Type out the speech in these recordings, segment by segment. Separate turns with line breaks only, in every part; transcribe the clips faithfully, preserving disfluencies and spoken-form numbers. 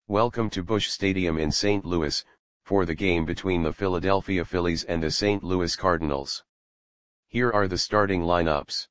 Welcome to Busch Stadium in Saint Louis, for the game between the Philadelphia Phillies and the Saint Louis Cardinals. Here are the starting lineups.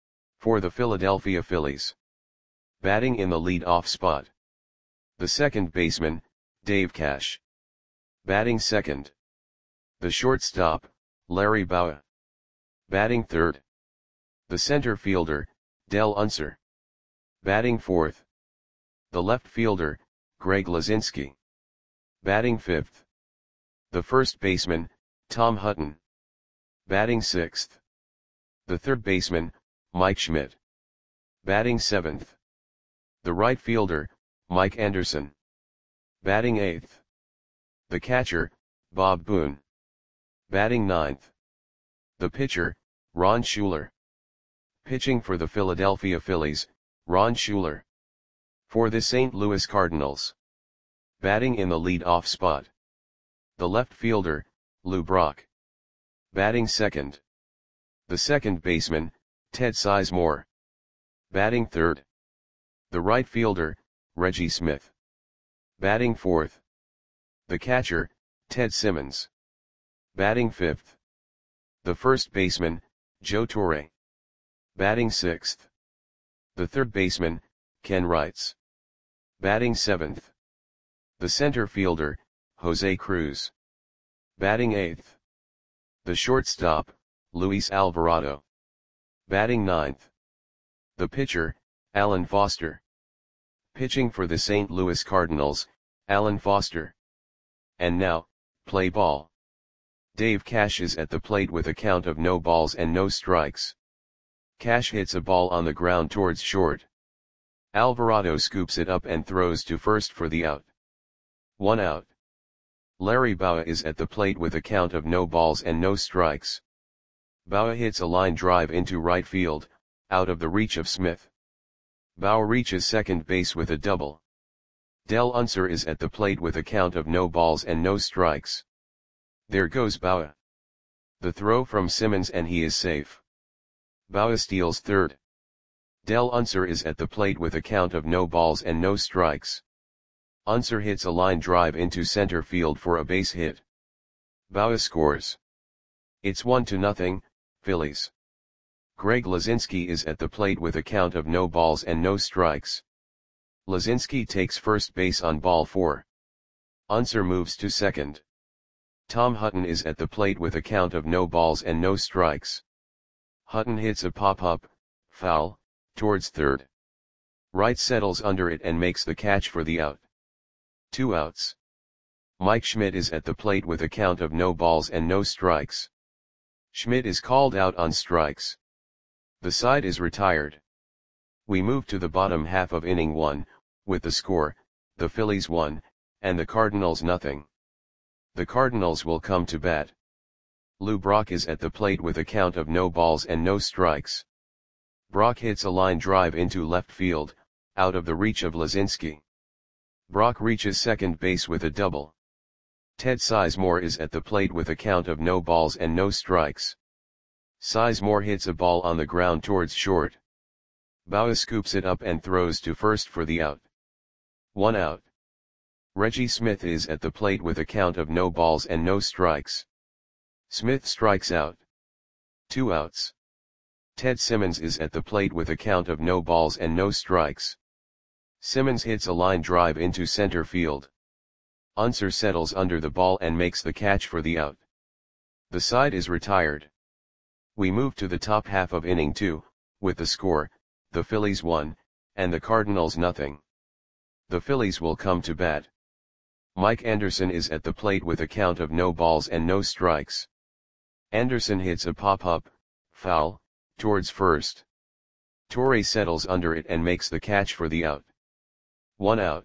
For the Philadelphia Phillies. Batting in the lead-off spot. The second baseman, Dave Cash. Batting second. The shortstop, Larry Bowa. Batting third. The center fielder, Del Unser. Batting fourth. The left fielder, Greg Luzinski. Batting fifth. The first baseman, Tom Hutton. Batting sixth. The third baseman, Mike Schmidt. Batting seventh. The right fielder, Mike Anderson. Batting eighth. The catcher, Bob Boone. Batting ninth. The pitcher, Ron Schuler. Pitching for the Philadelphia Phillies, Ron Schuler. For the Saint Louis Cardinals. Batting in the lead-off spot. The left fielder, Lou Brock. Batting second. The second baseman, Ted Sizemore. Batting third. The right fielder, Reggie Smith. Batting fourth. The catcher, Ted Simmons. Batting fifth. The first baseman, Joe Torre. Batting sixth. The third baseman, Ken Wrights. Batting seventh. The center fielder, Jose Cruz. Batting eighth. The shortstop, Luis Alvarado. Batting ninth. The pitcher, Alan Foster. Pitching for the Saint Louis Cardinals, Alan Foster. And now, play ball. Dave Cash is at the plate with a count of no balls and no strikes. Cash hits a ball on the ground towards short. Alvarado scoops it up and throws to first for the out. One out. Larry Bowa is at the plate with a count of no balls and no strikes. Bowa hits a line drive into right field, out of the reach of Smith. Bowa reaches second base with a double. Del Unser is at the plate with a count of no balls and no strikes. There goes Bowa. The throw from Simmons and he is safe. Bowa steals third. Del Unser is at the plate with a count of no balls and no strikes. Unser hits a line drive into center field for a base hit. Bowa scores. It's one to nothing, Phillies. Greg Luzinski is at the plate with a count of no balls and no strikes. Luzinski takes first base on ball four. Unser moves to second. Tom Hutton is at the plate with a count of no balls and no strikes. Hutton hits a pop-up, foul, towards third. Wright settles under it and makes the catch for the out. Two outs. Mike Schmidt is at the plate with a count of no balls and no strikes. Schmidt is called out on strikes. The side is retired. We move to the bottom half of inning one, with the score, the Phillies one, and the Cardinals nothing. The Cardinals will come to bat. Lou Brock is at the plate with a count of no balls and no strikes. Brock hits a line drive into left field, out of the reach of Luzinski. Brock reaches second base with a double. Ted Sizemore is at the plate with a count of no balls and no strikes. Sizemore hits a ball on the ground towards short. Bowa scoops it up and throws to first for the out. One out. Reggie Smith is at the plate with a count of no balls and no strikes. Smith strikes out. Two outs. Ted Simmons is at the plate with a count of no balls and no strikes. Simmons hits a line drive into center field. Unser settles under the ball and makes the catch for the out. The side is retired. We move to the top half of inning two, with the score, the Phillies one, and the Cardinals nothing. The Phillies will come to bat. Mike Anderson is at the plate with a count of no balls and no strikes. Anderson hits a pop-up, foul, towards first. Torre settles under it and makes the catch for the out. One out.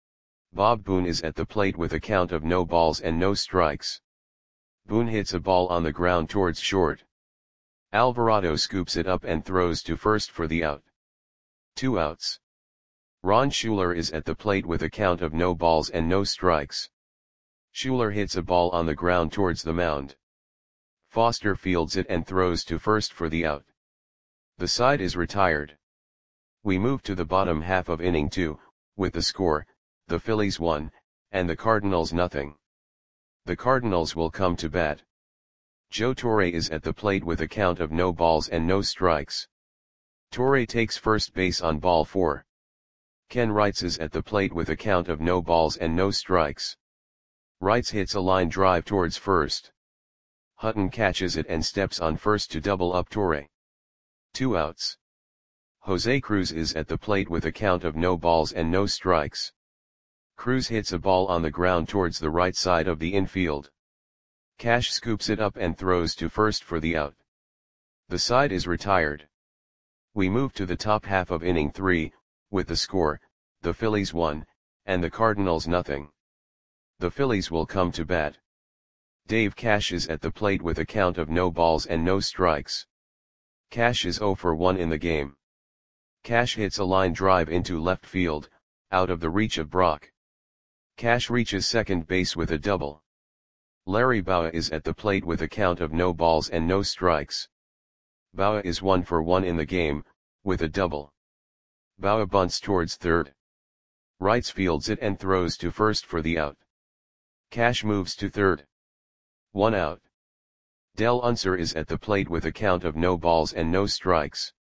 Bob Boone is at the plate with a count of no balls and no strikes. Boone hits a ball on the ground towards short. Alvarado scoops it up and throws to first for the out. Two outs. Ron Schuler is at the plate with a count of no balls and no strikes. Schuler hits a ball on the ground towards the mound. Foster fields it and throws to first for the out. The side is retired. We move to the bottom half of inning two, with the score, the Phillies one, and the Cardinals nothing. The Cardinals will come to bat. Joe Torre is at the plate with a count of no balls and no strikes. Torre takes first base on ball four. Ken Wrights is at the plate with a count of no balls and no strikes. Wrights hits a line drive towards first. Hutton catches it and steps on first to double up Torre. Two outs. Jose Cruz is at the plate with a count of no balls and no strikes. Cruz hits a ball on the ground towards the right side of the infield. Cash scoops it up and throws to first for the out. The side is retired. We move to the top half of inning three, with the score, the Phillies one, and the Cardinals nothing. The Phillies will come to bat. Dave Cash is at the plate with a count of no balls and no strikes. Cash is oh for one in the game. Cash hits a line drive into left field, out of the reach of Brock. Cash reaches second base with a double. Larry Bowa is at the plate with a count of no balls and no strikes. Bowa is one for one in the game, with a double. Bowa bunts towards third. Wrights fields it and throws to first for the out. Cash moves to third. One out. Del Unser is at the plate with a count of no balls and no strikes.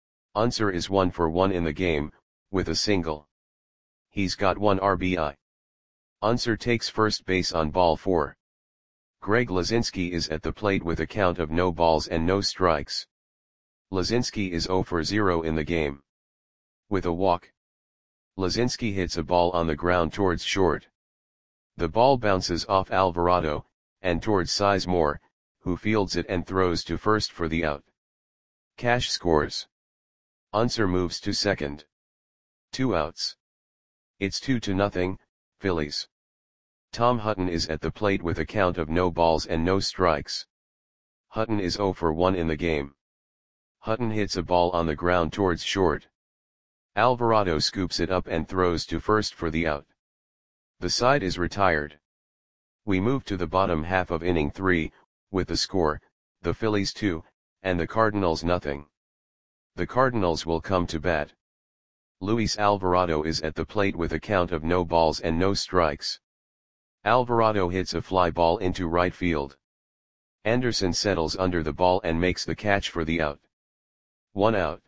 Unser is one for one in the game, with a single. He's got one R B I. Unser takes first base on ball four. Greg Lazinski is at the plate with a count of no balls and no strikes. Lazinski is oh for zero in the game. With a walk. Lazinski hits a ball on the ground towards short. The ball bounces off Alvarado, and towards Sizemore, who fields it and throws to first for the out. Cash scores. Unser moves to second. Two outs. It's two to nothing, Phillies. Tom Hutton is at the plate with a count of no balls and no strikes. Hutton is oh for one in the game. Hutton hits a ball on the ground towards short. Alvarado scoops it up and throws to first for the out. The side is retired. We move to the bottom half of inning three, with the score, the Phillies two, and the Cardinals nothing. The Cardinals will come to bat. Luis Alvarado is at the plate with a count of no balls and no strikes. Alvarado hits a fly ball into right field. Anderson settles under the ball and makes the catch for the out. One out.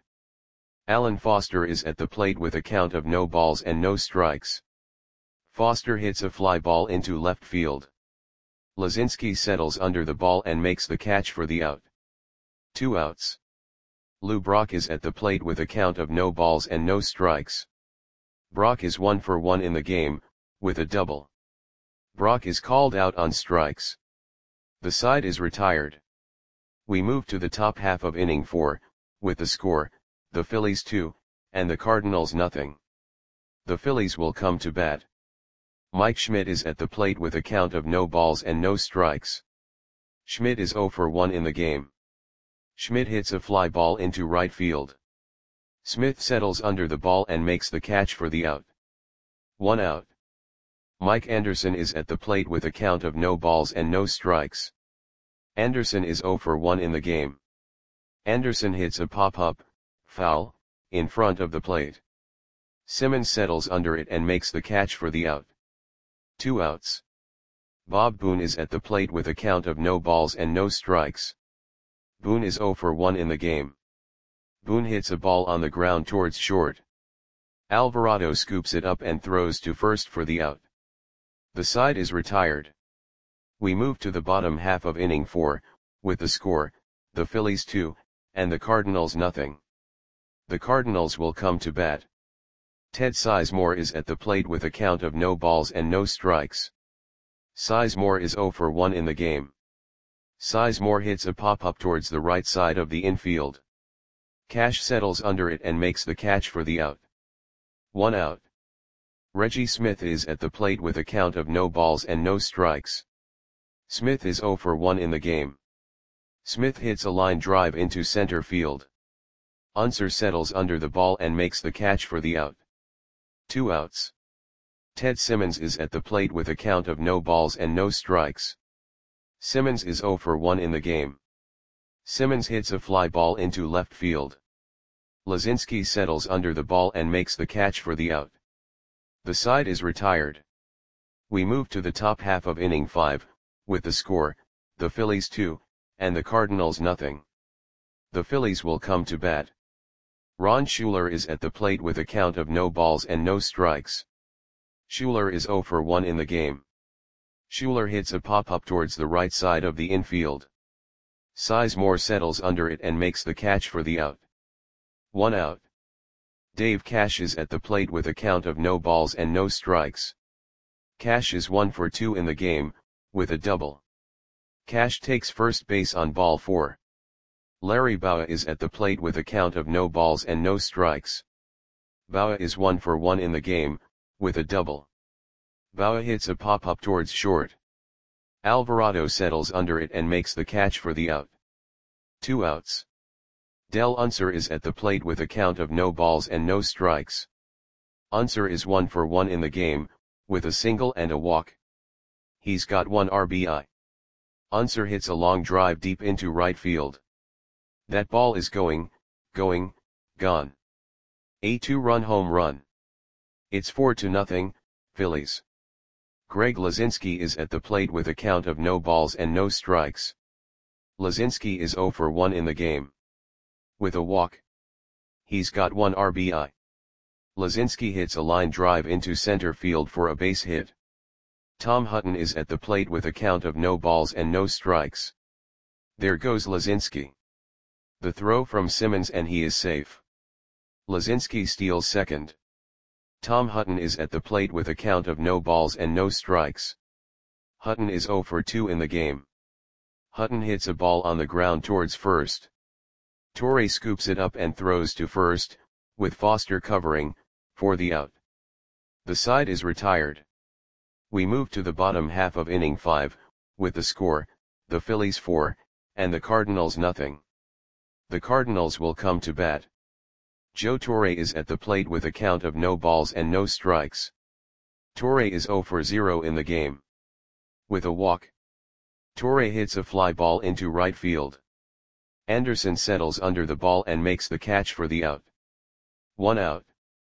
Alan Foster is at the plate with a count of no balls and no strikes. Foster hits a fly ball into left field. Lazinski settles under the ball and makes the catch for the out. Two outs. Lou Brock is at the plate with a count of no balls and no strikes. Brock is one for one in the game, with a double. Brock is called out on strikes. The side is retired. We move to the top half of inning four, with the score, the Phillies two, and the Cardinals nothing. The Phillies will come to bat. Mike Schmidt is at the plate with a count of no balls and no strikes. Schmidt is oh for one in the game. Schmidt hits a fly ball into right field. Smith settles under the ball and makes the catch for the out. One out. Mike Anderson is at the plate with a count of no balls and no strikes. Anderson is oh for one in the game. Anderson hits a pop-up, foul, in front of the plate. Simmons settles under it and makes the catch for the out. Two outs. Bob Boone is at the plate with a count of no balls and no strikes. Boone is oh for one in the game. Boone hits a ball on the ground towards short. Alvarado scoops it up and throws to first for the out. The side is retired. We move to the bottom half of inning four, with the score, the Phillies two, and the Cardinals nothing. The Cardinals will come to bat. Ted Sizemore is at the plate with a count of no balls and no strikes. Sizemore is oh for one in the game. Sizemore hits a pop-up towards the right side of the infield. Cash settles under it and makes the catch for the out. One out. Reggie Smith is at the plate with a count of no balls and no strikes. Smith is oh for one in the game. Smith hits a line drive into center field. Unser settles under the ball and makes the catch for the out. Two outs. Ted Simmons is at the plate with a count of no balls and no strikes. Simmons is oh for one in the game. Simmons hits a fly ball into left field. Lazinski settles under the ball and makes the catch for the out. The side is retired. We move to the top half of inning five, with the score, the Phillies two, and the Cardinals nothing. The Phillies will come to bat. Ron Schuler is at the plate with a count of no balls and no strikes. Schuler is oh for one in the game. Schuler hits a pop-up towards the right side of the infield. Sizemore settles under it and makes the catch for the out. One out. Dave Cash is at the plate with a count of no balls and no strikes. Cash is one for two in the game, with a double. Cash takes first base on ball four. Larry Bowa is at the plate with a count of no balls and no strikes. Bowa is one for one in the game, with a double. Bowa hits a pop-up towards short. Alvarado settles under it and makes the catch for the out. Two outs. Del Unser is at the plate with a count of no balls and no strikes. Unser is one for one in the game, with a single and a walk. He's got one R B I. Unser hits a long drive deep into right field. That ball is going, going, gone. A two-run home run. It's four to nothing, Phillies. Greg Lazinski is at the plate with a count of no balls and no strikes. Lazinski is oh for one in the game. With a walk. He's got one R B I. Lazinski hits a line drive into center field for a base hit. Tom Hutton is at the plate with a count of no balls and no strikes. There goes Lazinski. The throw from Simmons and he is safe. Lazinski steals second. Tom Hutton is at the plate with a count of no balls and no strikes. Hutton is oh for two in the game. Hutton hits a ball on the ground towards first. Torre scoops it up and throws to first, with Foster covering, for the out. The side is retired. We move to the bottom half of inning five, with the score, the Phillies four, and the Cardinals nothing. The Cardinals will come to bat. Joe Torre is at the plate with a count of no balls and no strikes. Torre is oh for zero in the game. With a walk. Torre hits a fly ball into right field. Anderson settles under the ball and makes the catch for the out. One out.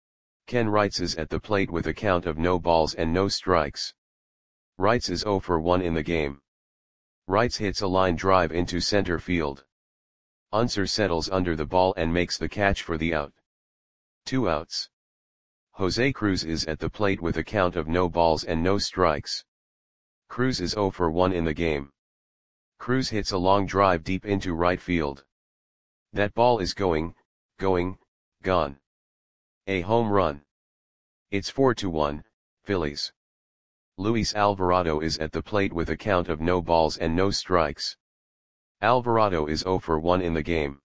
Ken Wrights is at the plate with a count of no balls and no strikes. Wrights is oh for one in the game. Wrights hits a line drive into center field. Unser settles under the ball and makes the catch for the out. Two outs. Jose Cruz is at the plate with a count of no balls and no strikes. Cruz is oh for one in the game. Cruz hits a long drive deep into right field. That ball is going, going, gone. A home run. It's four to one, Phillies. Luis Alvarado is at the plate with a count of no balls and no strikes. Alvarado is oh for one in the game.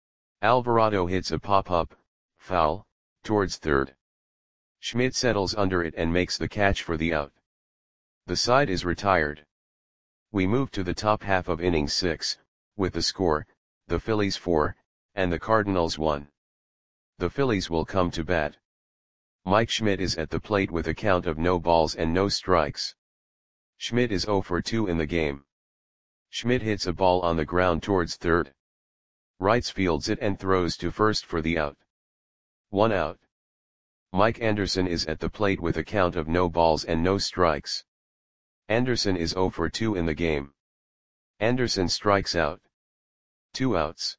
Alvarado hits a pop-up, foul, towards third. Schmidt settles under it and makes the catch for the out. The side is retired. We move to the top half of inning six, with the score, the Phillies four, and the Cardinals one. The Phillies will come to bat. Mike Schmidt is at the plate with a count of no balls and no strikes. Schmidt is oh for two in the game. Schmidt hits a ball on the ground towards third. Wrights fields it and throws to first for the out. One out. Mike Anderson is at the plate with a count of no balls and no strikes. Anderson is oh for two in the game. Anderson strikes out. Two outs.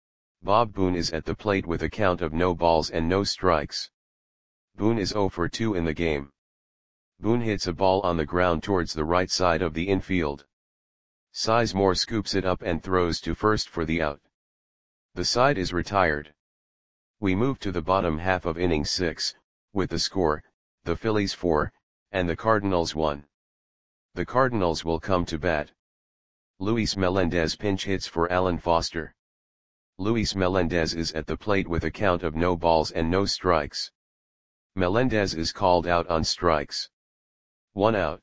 Bob Boone is at the plate with a count of no balls and no strikes. Boone is oh for two in the game. Boone hits a ball on the ground towards the right side of the infield. Sizemore scoops it up and throws to first for the out. The side is retired. We move to the bottom half of inning six, with the score, the Phillies four, and the Cardinals one. The Cardinals will come to bat. Luis Melendez pinch hits for Alan Foster. Luis Melendez is at the plate with a count of no balls and no strikes. Melendez is called out on strikes. One out.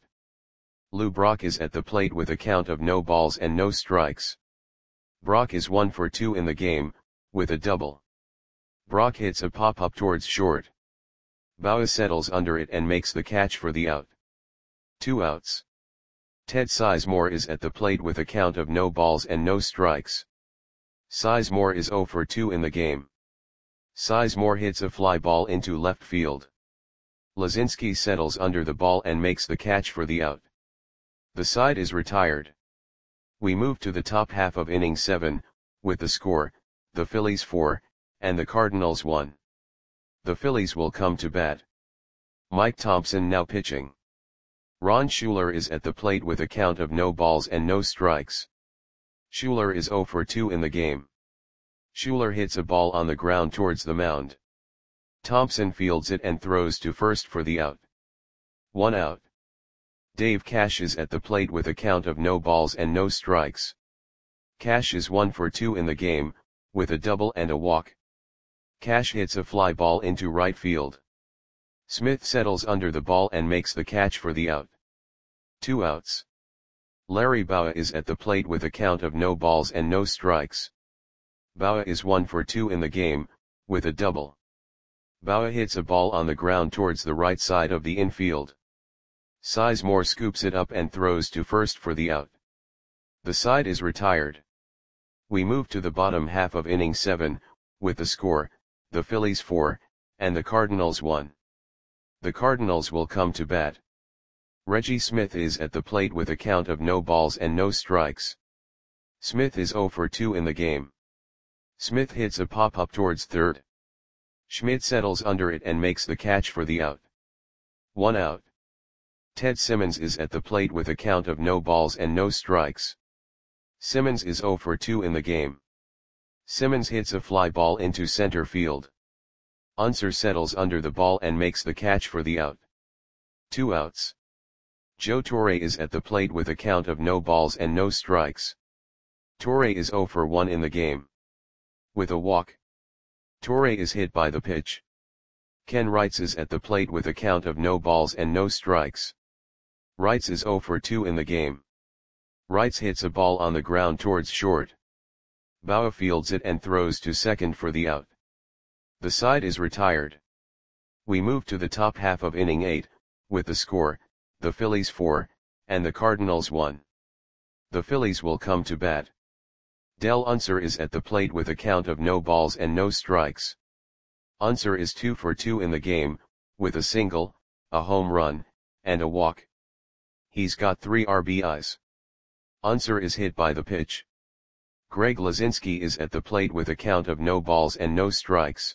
Lou Brock is at the plate with a count of no balls and no strikes. Brock is one for two in the game, with a double. Brock hits a pop-up towards short. Bowa settles under it and makes the catch for the out. Two outs. Ted Sizemore is at the plate with a count of no balls and no strikes. Sizemore is oh for two in the game. Sizemore hits a fly ball into left field. Lazinski settles under the ball and makes the catch for the out. The side is retired. We move to the top half of inning seven, with the score, the Phillies four, and the Cardinals one. The Phillies will come to bat. Mike Thompson now pitching. Ron Schuler is at the plate with a count of no balls and no strikes. Schuler is zero for two in the game. Schuler hits a ball on the ground towards the mound. Thompson fields it and throws to first for the out. One out. Dave Cash is at the plate with a count of no balls and no strikes. Cash is one for two in the game, with a double and a walk. Cash hits a fly ball into right field. Smith settles under the ball and makes the catch for the out. Two outs. Larry Bowa is at the plate with a count of no balls and no strikes. Bowa is one for two in the game, with a double. Bowa hits a ball on the ground towards the right side of the infield. Sizemore scoops it up and throws to first for the out. The side is retired. We move to the bottom half of inning seven, with the score, the Phillies four, and the Cardinals one. The Cardinals will come to bat. Reggie Smith is at the plate with a count of no balls and no strikes. Smith is zero for two in the game. Smith hits a pop-up towards third. Schmidt settles under it and makes the catch for the out. One out. Ted Simmons is at the plate with a count of no balls and no strikes. Simmons is zero for two in the game. Simmons hits a fly ball into center field. Unser settles under the ball and makes the catch for the out. Two outs. Joe Torre is at the plate with a count of no balls and no strikes. Torre is zero for one in the game. With a walk. Torre is hit by the pitch. Ken Wrights is at the plate with a count of no balls and no strikes. Wrights is zero for two in the game. Wrights hits a ball on the ground towards short. Bowa fields it and throws to second for the out. The side is retired. We move to the top half of inning eight, with the score, the Phillies four, and the Cardinals one. The Phillies will come to bat. Del Unser is at the plate with a count of no balls and no strikes. Unser is two for two in the game, with a single, a home run, and a walk. He's got three R B Is. Unser is hit by the pitch. Greg Lazinski is at the plate with a count of no balls and no strikes.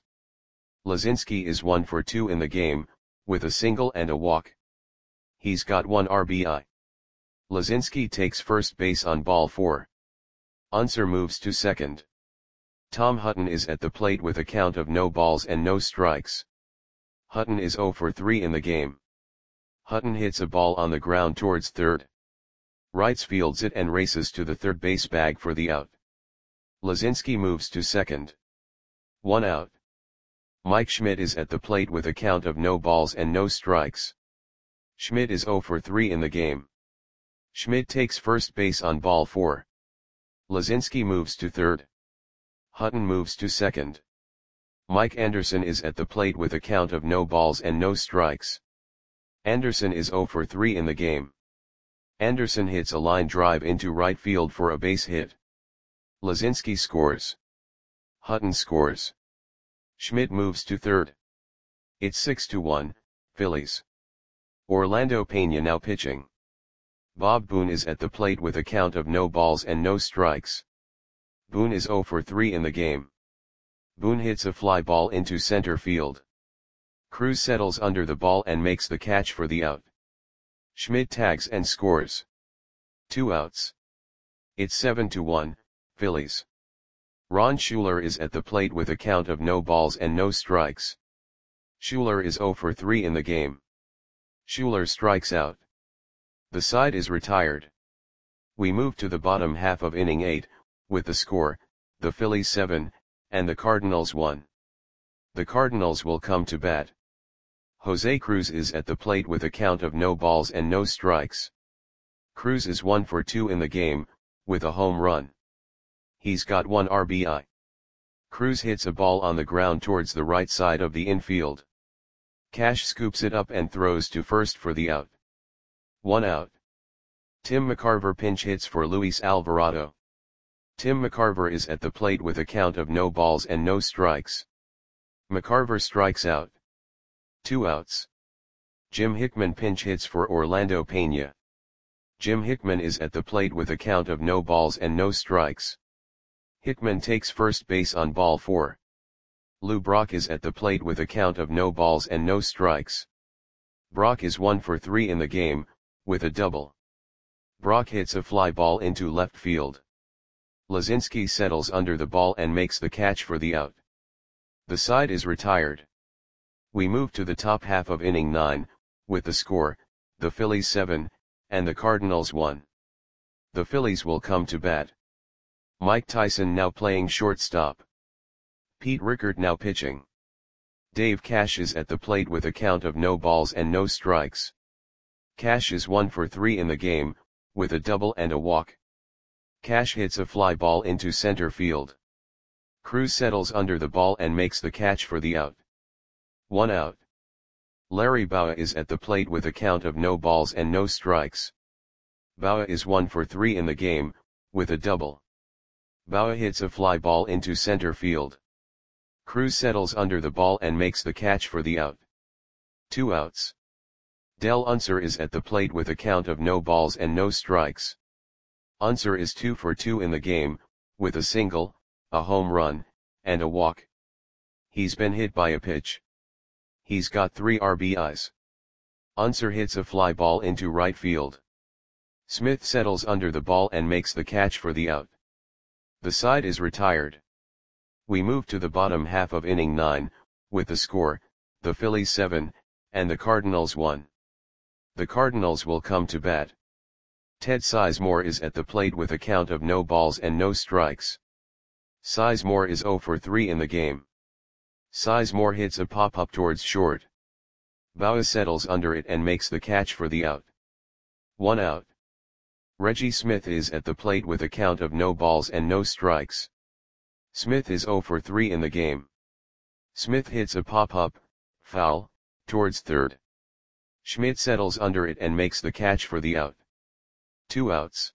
Lazinski is one for two in the game, with a single and a walk. He's got one R B I. Lazinski takes first base on ball four. Unser moves to second. Tom Hutton is at the plate with a count of no balls and no strikes. Hutton is zero for three in the game. Hutton hits a ball on the ground towards third. Wrights fields it and races to the third base bag for the out. Lazinski moves to second. One out. Mike Schmidt is at the plate with a count of no balls and no strikes. Schmidt is zero for three in the game. Schmidt takes first base on ball four. Lazinski moves to third. Hutton moves to second. Mike Anderson is at the plate with a count of no balls and no strikes. Anderson is zero for three in the game. Anderson hits a line drive into right field for a base hit. Lazinski scores. Hutton scores. Schmidt moves to third. It's six to one, Phillies. Orlando Pena now pitching. Bob Boone is at the plate with a count of no balls and no strikes. Boone is zero for three in the game. Boone hits a fly ball into center field. Cruz settles under the ball and makes the catch for the out. Schmidt tags and scores. Two outs. It's seven to one, Phillies. Ron Schuler is at the plate with a count of no balls and no strikes. Schuler is zero for three in the game. Schuler strikes out. The side is retired. We move to the bottom half of inning eight, with the score, the Phillies seven, and the Cardinals one. The Cardinals will come to bat. Jose Cruz is at the plate with a count of no balls and no strikes. Cruz is one for two in the game, with a home run. He's got one R B I. Cruz hits a ball on the ground towards the right side of the infield. Cash scoops it up and throws to first for the out. One out. Tim McCarver pinch hits for Luis Alvarado. Tim McCarver is at the plate with a count of no balls and no strikes. McCarver strikes out. Two outs. Jim Hickman pinch hits for Orlando Pena. Jim Hickman is at the plate with a count of no balls and no strikes. Hickman takes first base on ball four. Lou Brock is at the plate with a count of no balls and no strikes. Brock is one for three in the game, with a double. Brock hits a fly ball into left field. Lazinski settles under the ball and makes the catch for the out. The side is retired. We move to the top half of inning nine, with the score, the Phillies seven, and the Cardinals one. The Phillies will come to bat. Mike Tyson now playing shortstop. Pete Rickard now pitching. Dave Cash is at the plate with a count of no balls and no strikes. Cash is one for three in the game, with a double and a walk. Cash hits a fly ball into center field. Cruz settles under the ball and makes the catch for the out. One out. Larry Bowa is at the plate with a count of no balls and no strikes. Bowa is one for three in the game, with a double. Bowa hits a fly ball into center field. Cruz settles under the ball and makes the catch for the out. Two outs. Del Unser is at the plate with a count of no balls and no strikes. Unser is two for two in the game, with a single, a home run, and a walk. He's been hit by a pitch. He's got three R B Is. Unser hits a fly ball into right field. Smith settles under the ball and makes the catch for the out. The side is retired. We move to the bottom half of inning nine, with the score, the Phillies seven, and the Cardinals one. The Cardinals will come to bat. Ted Sizemore is at the plate with a count of no balls and no strikes. Sizemore is zero for three in the game. Sizemore hits a pop-up towards short. Bowa settles under it and makes the catch for the out. One out. Reggie Smith is at the plate with a count of no balls and no strikes. Smith is zero for three in the game. Smith hits a pop-up, foul, towards third. Schmidt settles under it and makes the catch for the out. Two outs.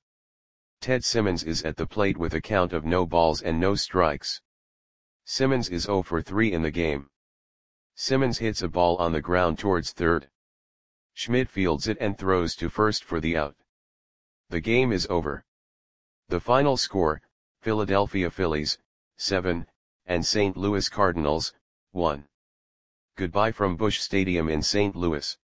Ted Simmons is at the plate with a count of no balls and no strikes. Simmons is zero for three in the game. Simmons hits a ball on the ground towards third. Schmidt fields it and throws to first for the out. The game is over. The final score, Philadelphia Phillies, seven, and Saint Louis Cardinals, one. Goodbye from Busch Stadium in Saint Louis.